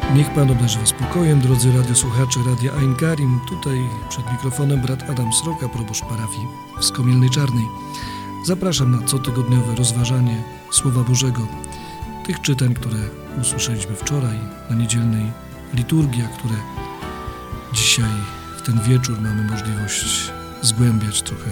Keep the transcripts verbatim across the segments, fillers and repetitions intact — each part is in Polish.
Niech Pan obdarzy Was spokojem, drodzy radiosłuchacze Radia Ein Karim. Tutaj przed mikrofonem brat Adam Sroka, proboszcz parafii w Skomielnej Czarnej. Zapraszam na cotygodniowe rozważanie Słowa Bożego, tych czytań, które usłyszeliśmy wczoraj na niedzielnej liturgii, a które dzisiaj w ten wieczór mamy możliwość zgłębiać trochę.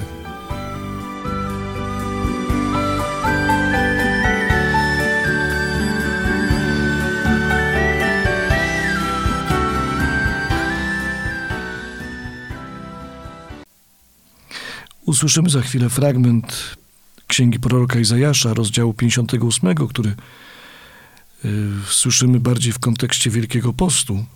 Usłyszymy za chwilę fragment Księgi proroka Izajasza, rozdziału pięćdziesiątego ósmego, który y, słyszymy bardziej w kontekście Wielkiego Postu.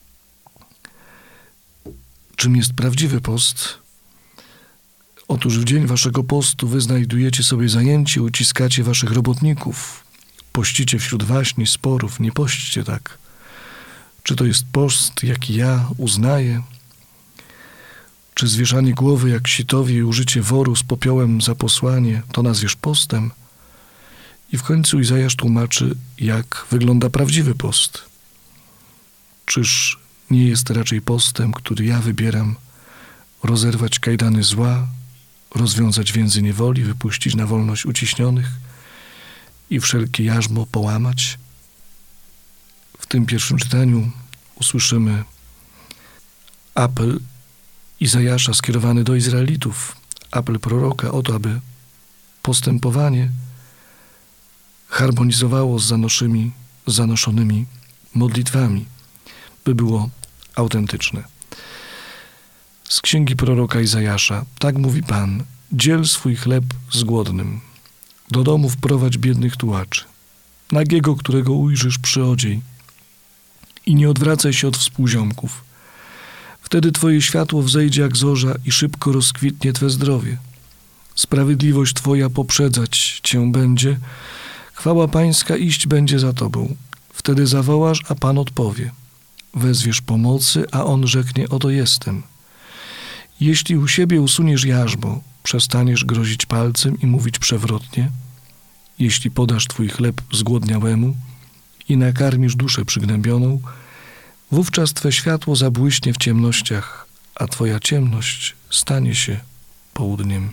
Czym jest prawdziwy post? Otóż w dzień waszego postu wy znajdujecie sobie zajęcie, uciskacie waszych robotników, pościcie wśród waśni, sporów, nie pośćcie tak. Czy to jest post, jaki ja uznaję? Czy zwieszanie głowy jak sitowi i użycie woru z popiołem za posłanie, to nazwiesz postem? I w końcu Izajasz tłumaczy, jak wygląda prawdziwy post. Czyż nie jest raczej postem, który ja wybieram, rozerwać kajdany zła, rozwiązać więzy niewoli, wypuścić na wolność uciśnionych i wszelkie jarzmo połamać? W tym pierwszym czytaniu usłyszymy apel Izajasza skierowany do Izraelitów, apel proroka o to, aby postępowanie harmonizowało z, zanoszymi, z zanoszonymi modlitwami, by było autentyczne. Z księgi proroka Izajasza: tak mówi Pan, dziel swój chleb z głodnym, do domu wprowadź biednych tułaczy, nagiego, którego ujrzysz przyodziej i nie odwracaj się od współziomków. Wtedy Twoje światło wzejdzie jak zorza i szybko rozkwitnie Twe zdrowie. Sprawiedliwość Twoja poprzedzać Cię będzie, chwała Pańska iść będzie za Tobą. Wtedy zawołasz, a Pan odpowie. Wezwiesz pomocy, a On rzeknie, oto jestem. Jeśli u siebie usuniesz jarzmo, przestaniesz grozić palcem i mówić przewrotnie, jeśli podasz Twój chleb zgłodniałemu i nakarmisz duszę przygnębioną, wówczas Twe światło zabłyśnie w ciemnościach, a Twoja ciemność stanie się południem.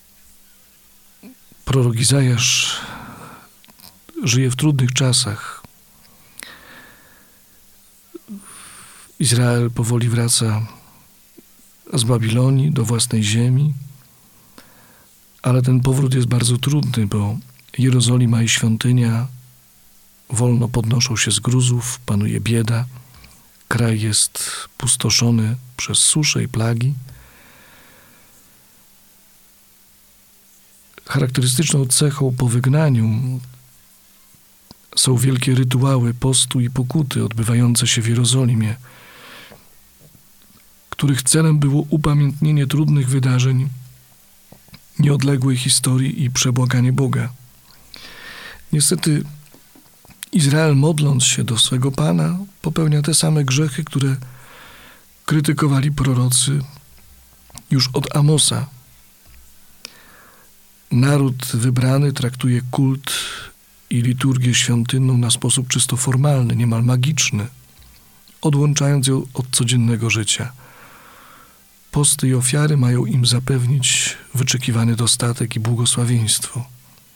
Prorok Izajasz żyje w trudnych czasach. Izrael powoli wraca z Babilonii do własnej ziemi, ale ten powrót jest bardzo trudny, bo Jerozolima i świątynia wolno podnoszą się z gruzów, panuje bieda. Kraj jest pustoszony przez susze i plagi. Charakterystyczną cechą po wygnaniu są wielkie rytuały postu i pokuty odbywające się w Jerozolimie, których celem było upamiętnienie trudnych wydarzeń, nieodległej historii i przebłaganie Boga. Niestety Izrael, modląc się do swego Pana, popełnia te same grzechy, które krytykowali prorocy już od Amosa. Naród wybrany traktuje kult i liturgię świątynną na sposób czysto formalny, niemal magiczny, odłączając ją od codziennego życia. Posty i ofiary mają im zapewnić wyczekiwany dostatek i błogosławieństwo.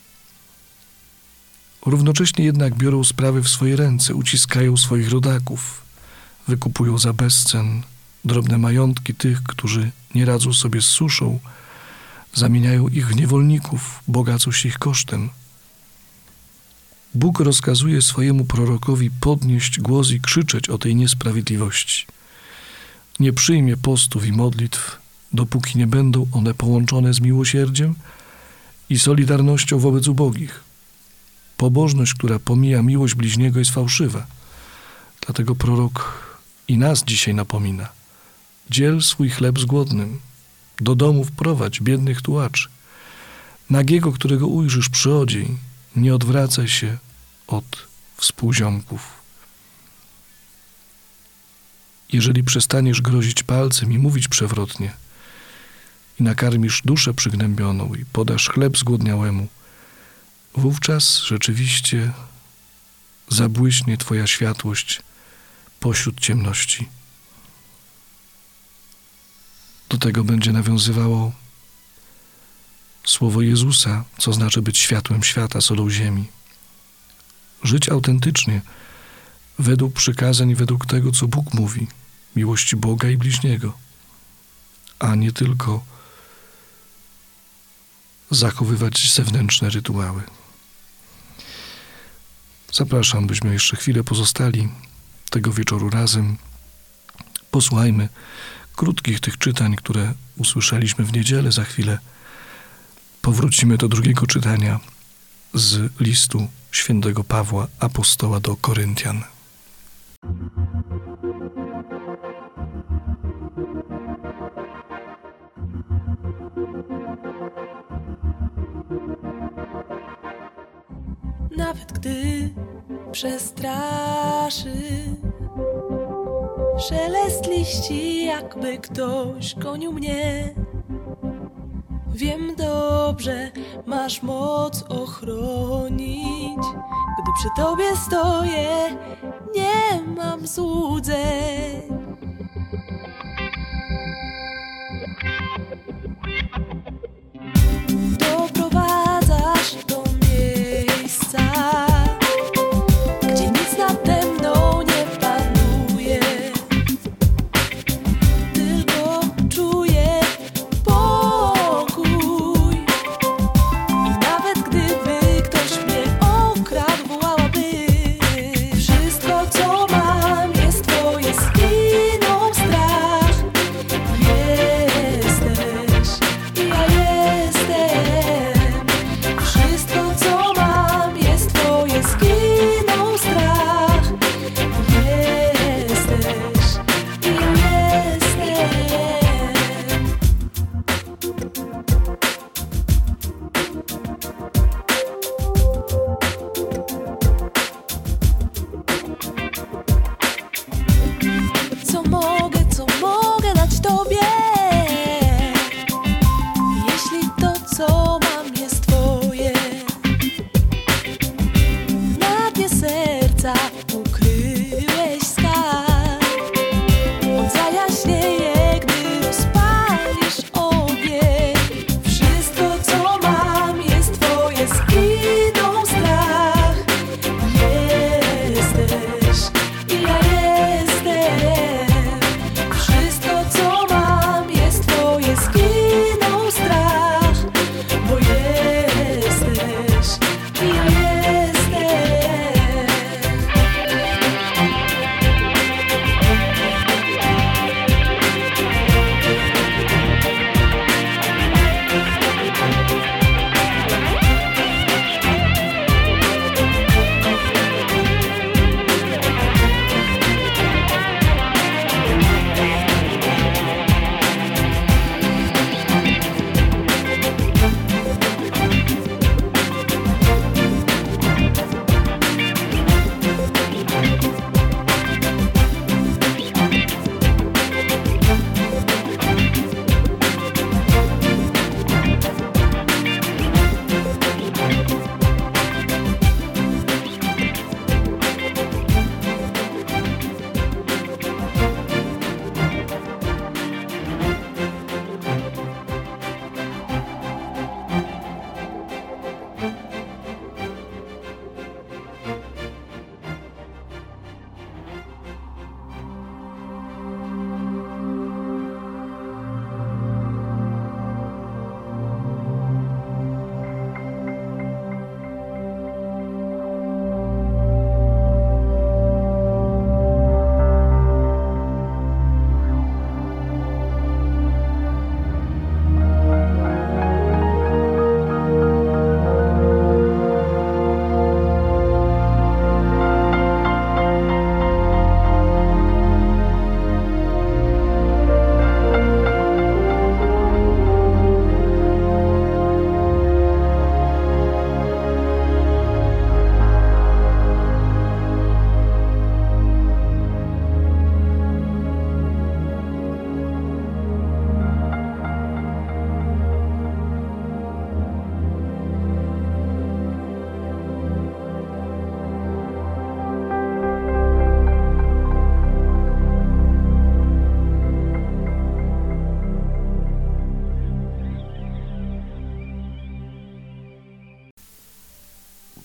Równocześnie jednak biorą sprawy w swoje ręce, uciskają swoich rodaków, wykupują za bezcen drobne majątki tych, którzy nie radzą sobie z suszą, zamieniają ich w niewolników, bogacą się ich kosztem. Bóg rozkazuje swojemu prorokowi podnieść głos i krzyczeć o tej niesprawiedliwości. Nie przyjmie postów i modlitw, dopóki nie będą one połączone z miłosierdziem i solidarnością wobec ubogich. Pobożność, która pomija miłość bliźniego, jest fałszywa. Dlatego prorok i nas dzisiaj napomina. Dziel swój chleb z głodnym. Do domu wprowadź biednych tułaczy. Nagiego, którego ujrzysz przyodziej, nie odwracaj się od współziomków. Jeżeli przestaniesz grozić palcem i mówić przewrotnie i nakarmisz duszę przygnębioną i podasz chleb zgłodniałemu, wówczas rzeczywiście zabłyśnie Twoja światłość pośród ciemności. Do tego będzie nawiązywało słowo Jezusa, co znaczy być światłem świata, solą ziemi. Żyć autentycznie, według przykazań, według tego, co Bóg mówi, miłości Boga i bliźniego, a nie tylko zachowywać zewnętrzne rytuały. Zapraszam, byśmy jeszcze chwilę pozostali tego wieczoru razem. Posłuchajmy krótkich tych czytań, które usłyszeliśmy w niedzielę. Za chwilę powrócimy do drugiego czytania z listu świętego Pawła Apostoła do Koryntian. Nawet gdy przestraszy szelest liści, jakby ktoś gonił mnie, wiem dobrze, masz moc ochronić. Gdy przy Tobie stoję, nie mam złudzeń. Doprowadzasz do miejsca, gdzie nic nade mną nie panuje, tylko czuję pokój. I nawet gdyby ktoś mnie okradł, wołałaby: wszystko, co mam, jest Twoje.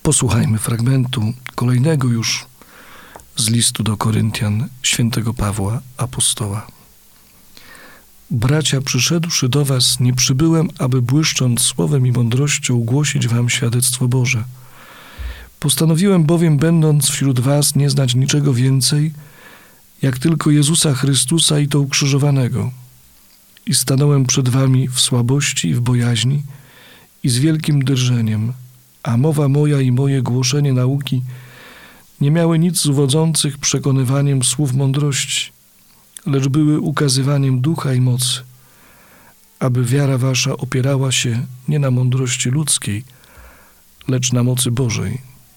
Posłuchajmy fragmentu kolejnego już z listu do Koryntian świętego Pawła apostoła. Bracia, przyszedłszy do was, nie przybyłem, aby błyszcząc słowem i mądrością głosić wam świadectwo Boże. Postanowiłem bowiem, będąc wśród was, nie znać niczego więcej, jak tylko Jezusa Chrystusa i to ukrzyżowanego. I stanąłem przed wami w słabości i w bojaźni i z wielkim drżeniem, a mowa moja i moje głoszenie nauki nie miały nic z uwodzących przekonywaniem słów mądrości, lecz były ukazywaniem ducha i mocy, aby wiara wasza opierała się nie na mądrości ludzkiej, lecz na mocy Bożej.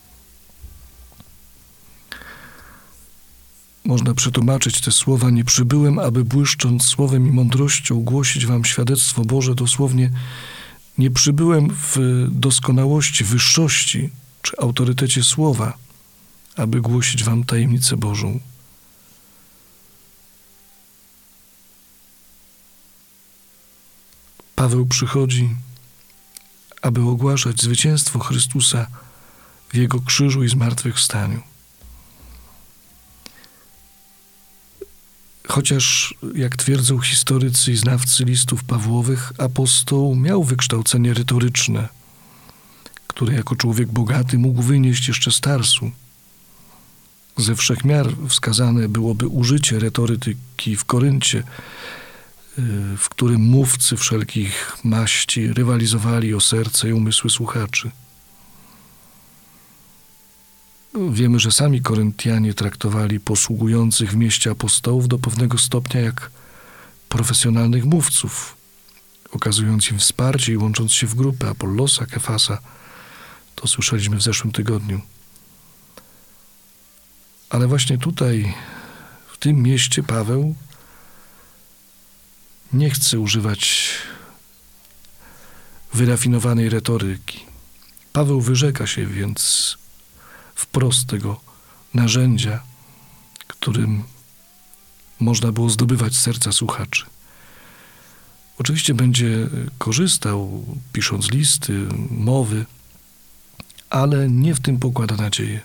Można przetłumaczyć te słowa: nie przybyłem, aby błyszcząc słowem i mądrością głosić wam świadectwo Boże, dosłownie nie przybyłem w doskonałości, wyższości czy autorytecie słowa, aby głosić wam tajemnicę Bożą. Paweł przychodzi, aby ogłaszać zwycięstwo Chrystusa w Jego krzyżu i zmartwychwstaniu. Chociaż, jak twierdzą historycy i znawcy listów Pawłowych, apostoł miał wykształcenie retoryczne, które jako człowiek bogaty mógł wynieść jeszcze z Tarsu. Ze wszech miar wskazane byłoby użycie retoryki w Koryncie, w którym mówcy wszelkich maści rywalizowali o serce i umysły słuchaczy. Wiemy, że sami Koryntianie traktowali posługujących w mieście apostołów do pewnego stopnia jak profesjonalnych mówców, okazując im wsparcie i łącząc się w grupę Apollosa, Kefasa. To słyszeliśmy w zeszłym tygodniu. Ale właśnie tutaj, w tym mieście, Paweł nie chce używać wyrafinowanej retoryki. Paweł wyrzeka się więc wprost tego narzędzia, którym można było zdobywać serca słuchaczy. Oczywiście będzie korzystał, pisząc listy, mowy, ale nie w tym pokłada nadzieję.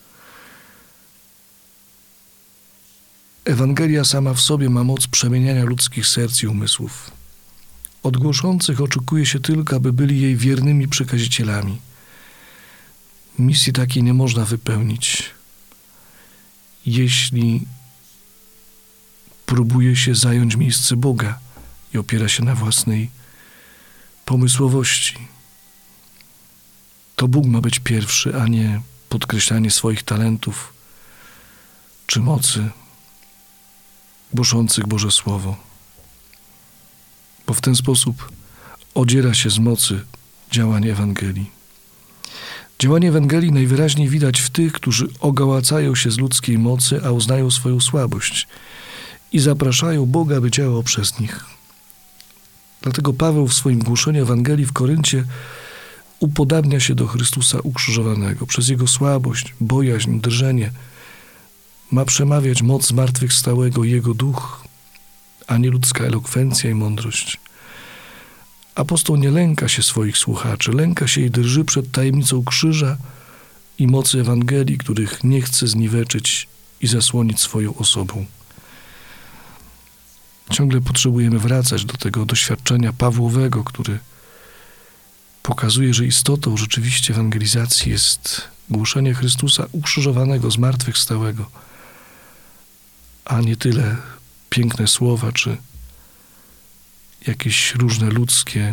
Ewangelia sama w sobie ma moc przemieniania ludzkich serc i umysłów. Od głoszących oczekuje się tylko, aby byli jej wiernymi przekazicielami. Misji takiej nie można wypełnić, jeśli próbuje się zająć miejsce Boga i opiera się na własnej pomysłowości. To Bóg ma być pierwszy, a nie podkreślanie swoich talentów czy mocy głoszących Boże Słowo. Bo w ten sposób odziera się z mocy działanie Ewangelii. Działanie Ewangelii najwyraźniej widać w tych, którzy ogołacają się z ludzkiej mocy, a uznają swoją słabość i zapraszają Boga, by działał przez nich. Dlatego Paweł w swoim głoszeniu Ewangelii w Koryncie upodabnia się do Chrystusa ukrzyżowanego. Przez Jego słabość, bojaźń, drżenie ma przemawiać moc zmartwychwstałego i Jego duch, a nie ludzka elokwencja i mądrość. Apostoł nie lęka się swoich słuchaczy, lęka się i drży przed tajemnicą krzyża i mocy Ewangelii, których nie chce zniweczyć i zasłonić swoją osobą. Ciągle potrzebujemy wracać do tego doświadczenia Pawłowego, który pokazuje, że istotą rzeczywiście ewangelizacji jest głoszenie Chrystusa ukrzyżowanego, zmartwychwstałego, a nie tyle piękne słowa, czy jakieś różne ludzkie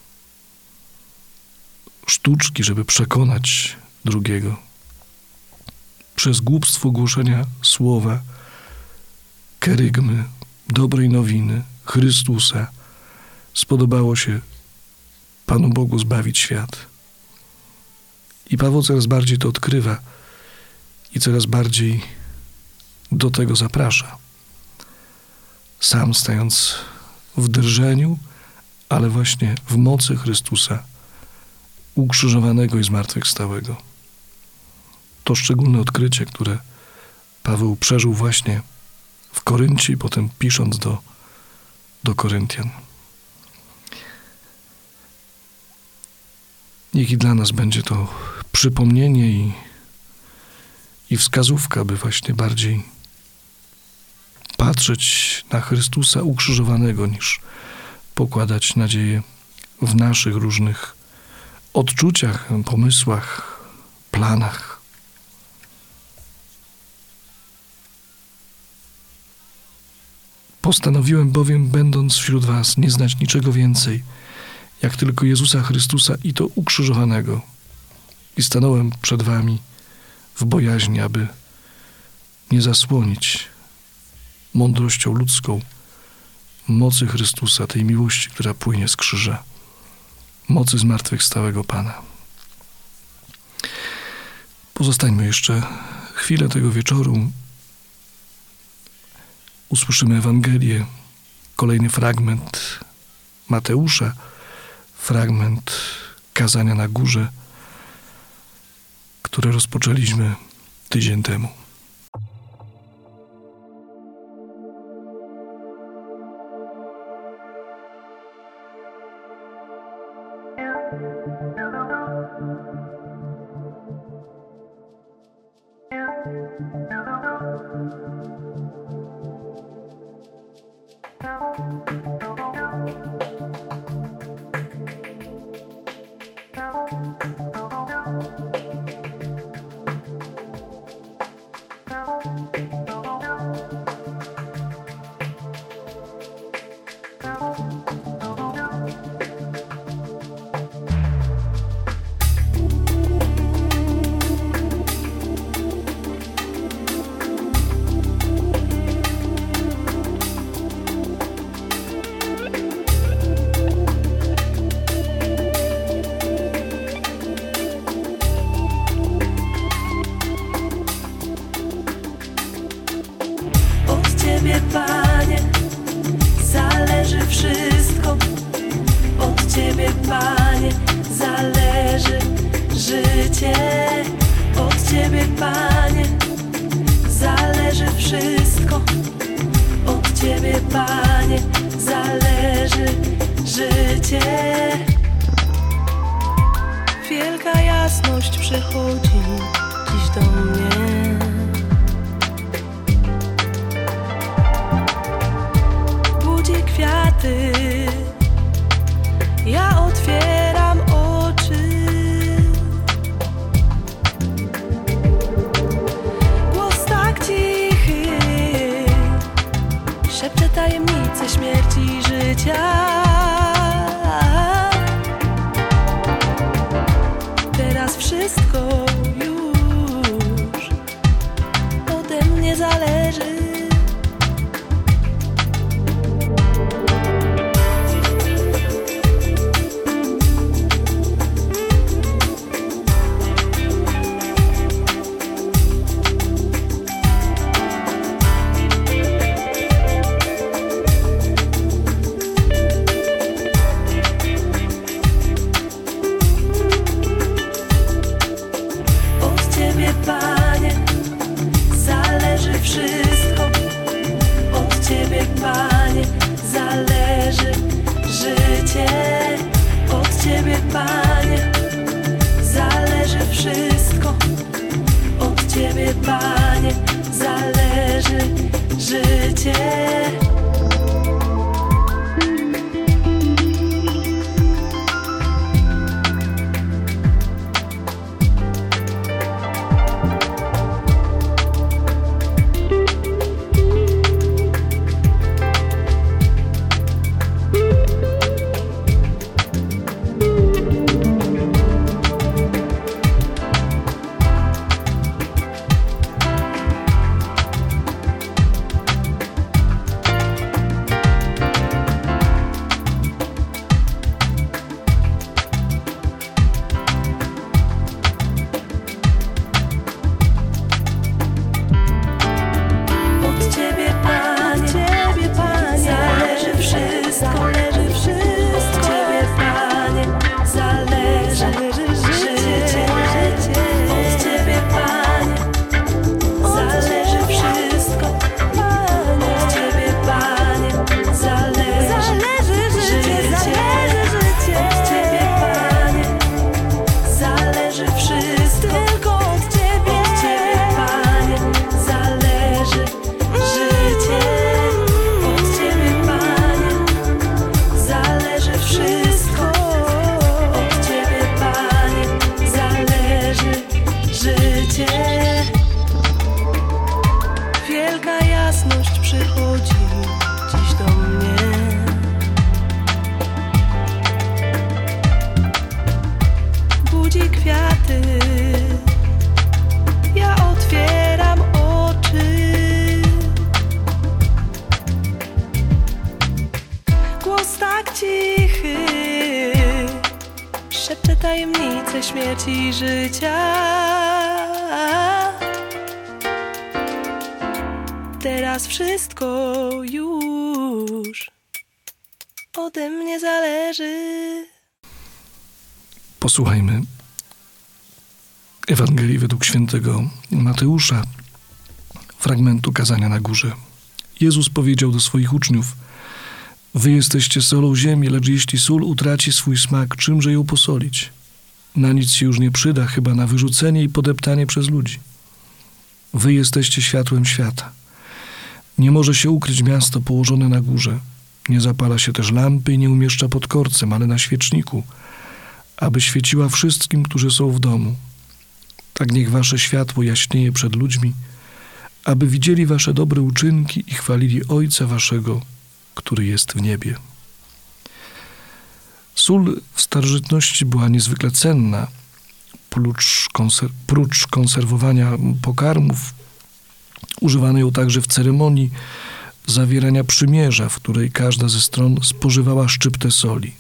sztuczki, żeby przekonać drugiego. Przez głupstwo głoszenia słowa, kerygmy, dobrej nowiny, Chrystusa spodobało się Panu Bogu zbawić świat. I Paweł coraz bardziej to odkrywa i coraz bardziej do tego zaprasza. Sam stając w drżeniu, ale właśnie w mocy Chrystusa ukrzyżowanego i zmartwychwstałego. To szczególne odkrycie, które Paweł przeżył właśnie w Koryncie i potem pisząc do, do Koryntian. Niech i dla nas będzie to przypomnienie i, i wskazówka, by właśnie bardziej patrzeć na Chrystusa ukrzyżowanego, niż pokładać nadzieję w naszych różnych odczuciach, pomysłach, planach. Postanowiłem bowiem, będąc wśród was, nie znać niczego więcej, jak tylko Jezusa Chrystusa i to ukrzyżowanego. I stanąłem przed wami w bojaźni, aby nie zasłonić mądrością ludzką mocy Chrystusa, tej miłości, która płynie z krzyża, mocy zmartwychwstałego Pana. Pozostańmy jeszcze chwilę tego wieczoru. Usłyszymy Ewangelię, kolejny fragment Mateusza, fragment kazania na górze, które rozpoczęliśmy tydzień temu. Panie, zależy wszystko. Od Ciebie, Panie, zależy życie. Od Ciebie, Panie, zależy wszystko. Od Ciebie, Panie, zależy życie. Wielka jasność przychodzi dziś do mnie. Kwiaty, ja otwieram oczy. Głos tak cichy szepcze tajemnice śmierci i życia. Teraz wszystko już ode mnie zależy. śmierci i życia. Teraz wszystko już ode mnie zależy. Posłuchajmy Ewangelii według świętego Mateusza, fragmentu kazania na górze. Jezus powiedział do swoich uczniów: wy jesteście solą ziemi, lecz jeśli sól utraci swój smak, czymże ją posolić? Na nic się już nie przyda, chyba na wyrzucenie i podeptanie przez ludzi. Wy jesteście światłem świata. Nie może się ukryć miasto położone na górze. Nie zapala się też lampy i nie umieszcza pod korcem, ale na świeczniku, aby świeciła wszystkim, którzy są w domu. Tak niech wasze światło jaśnieje przed ludźmi, aby widzieli wasze dobre uczynki i chwalili Ojca waszego, który jest w niebie. Sól w starożytności była niezwykle cenna. Prócz, konser- prócz konserwowania pokarmów używano ją także w ceremonii zawierania przymierza, w której każda ze stron spożywała szczyptę soli.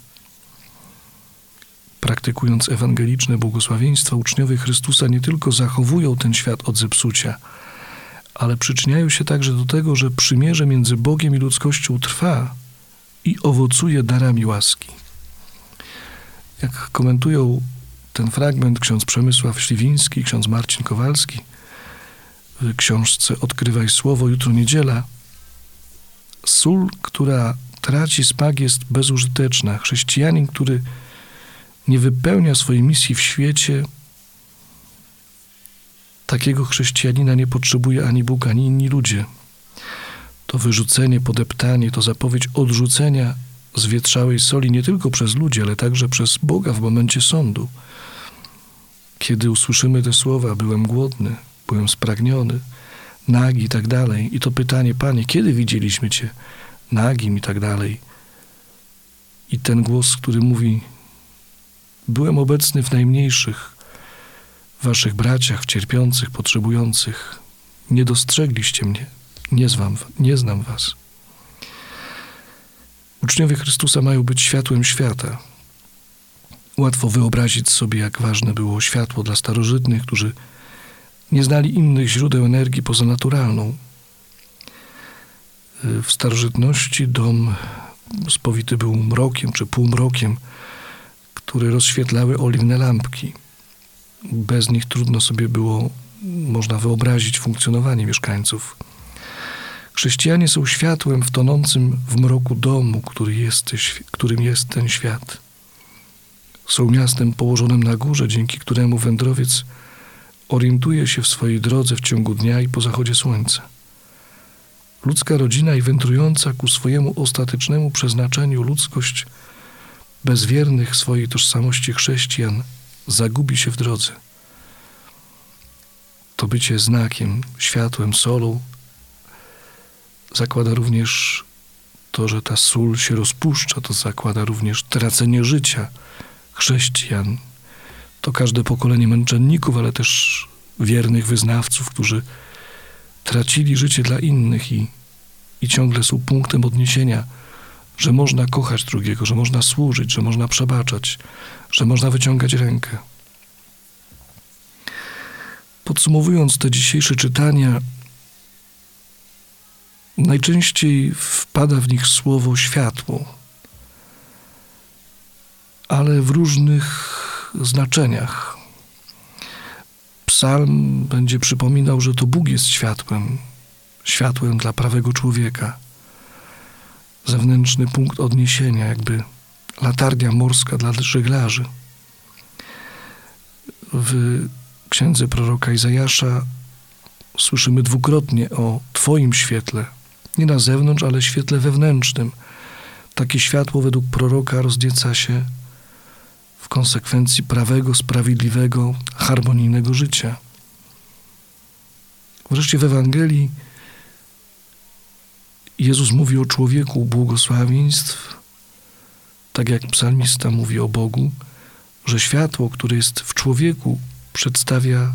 Praktykując ewangeliczne błogosławieństwa, uczniowie Chrystusa nie tylko zachowują ten świat od zepsucia, ale przyczyniają się także do tego, że przymierze między Bogiem i ludzkością trwa i owocuje darami łaski. Jak komentują ten fragment ksiądz Przemysław Śliwiński, ksiądz Marcin Kowalski w książce Odkrywaj Słowo, jutro niedziela, sól, która traci smak, jest bezużyteczna. Chrześcijanin, który nie wypełnia swojej misji w świecie, takiego chrześcijanina nie potrzebuje ani Bóg, ani inni ludzie. To wyrzucenie, podeptanie, to zapowiedź odrzucenia zwietrzałej soli nie tylko przez ludzi, ale także przez Boga w momencie sądu. Kiedy usłyszymy te słowa: byłem głodny, byłem spragniony, nagi i tak dalej. I to pytanie: Panie, kiedy widzieliśmy Cię nagim i tak dalej. I ten głos, który mówi: byłem obecny w najmniejszych waszych braciach, w cierpiących, potrzebujących. Nie dostrzegliście mnie, nie znam, nie znam was. Uczniowie Chrystusa mają być światłem świata. Łatwo wyobrazić sobie, jak ważne było światło dla starożytnych, którzy nie znali innych źródeł energii poza naturalną. W starożytności dom spowity był mrokiem czy półmrokiem, które rozświetlały oliwne lampki. Bez nich trudno sobie było, można wyobrazić, funkcjonowanie mieszkańców. Chrześcijanie są światłem w tonącym w mroku domu, który jest, którym jest ten świat. Są miastem położonym na górze, dzięki któremu wędrowiec orientuje się w swojej drodze w ciągu dnia i po zachodzie słońca. Ludzka rodzina i wędrująca ku swojemu ostatecznemu przeznaczeniu ludzkość bez wiernych swojej tożsamości chrześcijan zagubi się w drodze. To bycie znakiem, światłem, solą zakłada również to, że ta sól się rozpuszcza, to zakłada również tracenie życia chrześcijan. To każde pokolenie męczenników, ale też wiernych wyznawców, którzy tracili życie dla innych i, i ciągle są punktem odniesienia, że można kochać drugiego, że można służyć, że można przebaczać, że można wyciągać rękę. Podsumowując te dzisiejsze czytania, najczęściej wpada w nich słowo światło, ale w różnych znaczeniach. Psalm będzie przypominał, że to Bóg jest światłem, światłem dla prawego człowieka. Zewnętrzny punkt odniesienia, jakby latarnia morska dla żeglarzy. W księdze proroka Izajasza słyszymy dwukrotnie o Twoim świetle. Nie na zewnątrz, ale świetle wewnętrznym. Takie światło według proroka roznieca się w konsekwencji prawego, sprawiedliwego, harmonijnego życia. Wreszcie w Ewangelii Jezus mówi o człowieku błogosławieństw, tak jak psalmista mówi o Bogu, że światło, które jest w człowieku, przedstawia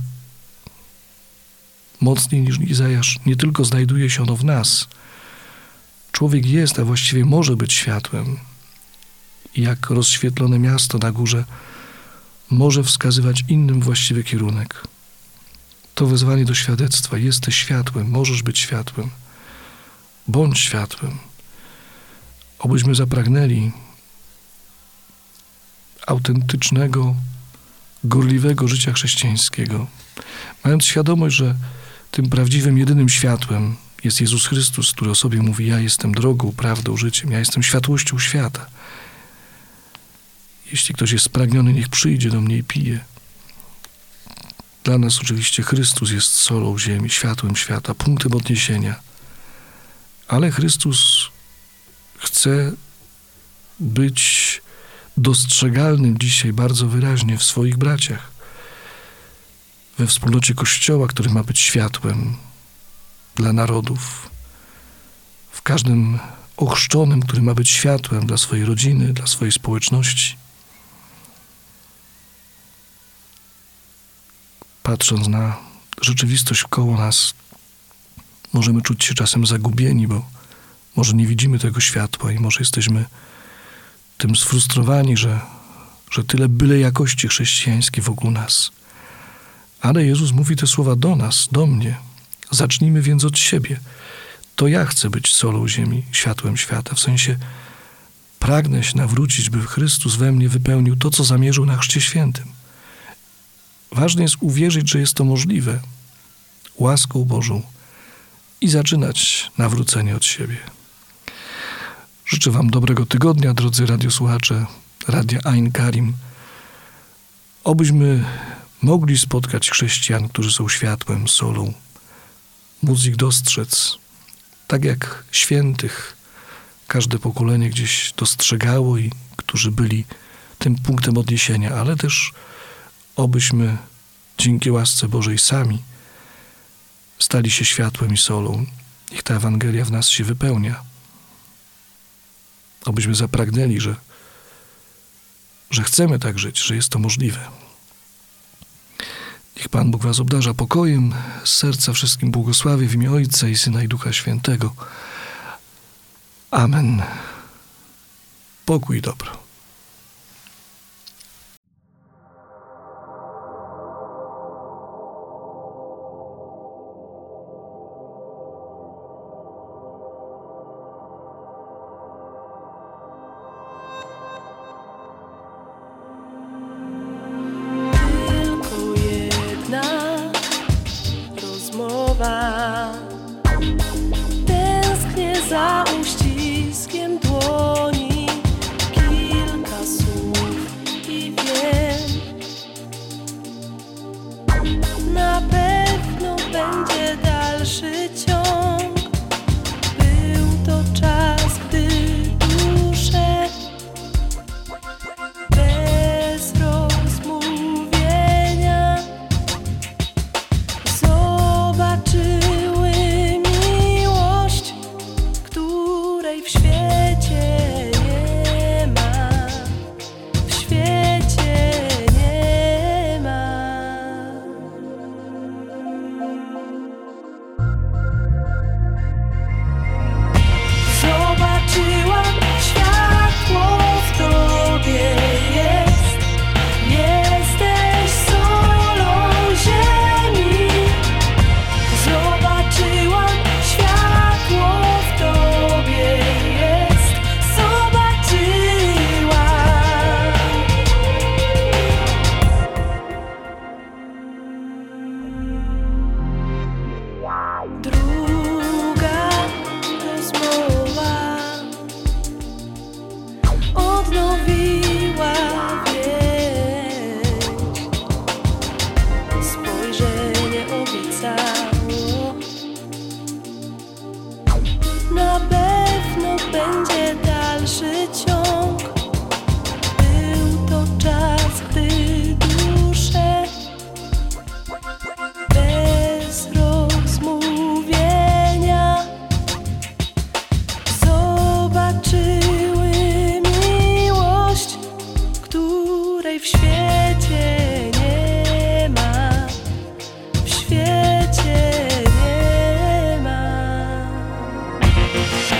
mocniej niż Izajasz. Nie tylko znajduje się ono w nas. Człowiek jest, a właściwie może być światłem. I jak rozświetlone miasto na górze może wskazywać innym właściwy kierunek. To wezwanie do świadectwa. Jesteś światłem, możesz być światłem. Bądź światłem. Obyśmy zapragnęli autentycznego, gorliwego życia chrześcijańskiego, mając świadomość, że tym prawdziwym, jedynym światłem jest Jezus Chrystus, który o sobie mówi: ja jestem drogą, prawdą, życiem, ja jestem światłością świata. Jeśli ktoś jest spragniony, niech przyjdzie do mnie i pije. Dla nas oczywiście Chrystus jest solą ziemi, światłem świata, punktem odniesienia. Ale Chrystus chce być dostrzegalnym dzisiaj bardzo wyraźnie w swoich braciach, we wspólnocie Kościoła, który ma być światłem dla narodów, w każdym ochrzczonym, który ma być światłem dla swojej rodziny, dla swojej społeczności. Patrząc na rzeczywistość wkoło nas, możemy czuć się czasem zagubieni, bo może nie widzimy tego światła i może jesteśmy tym sfrustrowani, że, że tyle byle jakości chrześcijańskiej wokół nas. Ale Jezus mówi te słowa do nas, do mnie. Zacznijmy więc od siebie. To ja chcę być solą ziemi, światłem świata. W sensie pragnę się nawrócić, by Chrystus we mnie wypełnił to, co zamierzył na Chrzcie Świętym. Ważne jest uwierzyć, że jest to możliwe łaską Bożą i zaczynać nawrócenie od siebie. Życzę wam dobrego tygodnia, drodzy radiosłuchacze Radia Ein Karim. Obyśmy mogli spotkać chrześcijan, którzy są światłem, solą, móc ich dostrzec, tak jak świętych każde pokolenie gdzieś dostrzegało i którzy byli tym punktem odniesienia, ale też obyśmy dzięki łasce Bożej sami stali się światłem i solą. Niech ta Ewangelia w nas się wypełnia. Obyśmy zapragnęli, że, że chcemy tak żyć, że jest to możliwe. Niech Pan Bóg was obdarza pokojem, z serca wszystkim błogosławi w imię Ojca i Syna i Ducha Świętego. Amen. Pokój i dobro. Tęsknię za uściskiem dłoni, kilka słów i wiem, na pewno będzie dalszy ciąg. Był to czas, gdy dusze bez rozmówienia zobaczyły miłość, której w świecie nie ma, w świecie nie ma. Zobaczyłam światło w tobie jest, jesteś solą ziemi. Zobaczyłam światło w tobie jest, zobaczyłam. Druga rozmowa odnowiła więź. Spojrzenie obiecało, na pewno będzie dalszy ciąg. Był to czas, gdy dusze bez rozmówienia zobaczyły miłość, której w świecie nie ma, w świecie nie ma.